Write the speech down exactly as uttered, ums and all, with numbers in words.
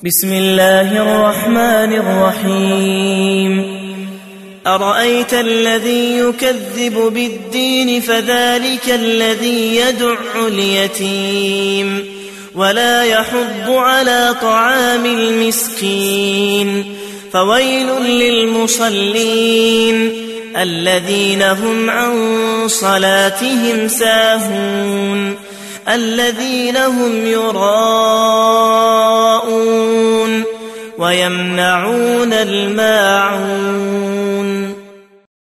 بسم الله الرحمن الرحيم أرأيت الذي يكذب بالدين فذلك الذي يدع اليتيم ولا يحض على طعام المسكين فويل للمصلين الذين هم عن صلاتهم ساهون الذين هم يراءون ويمنعون الماعون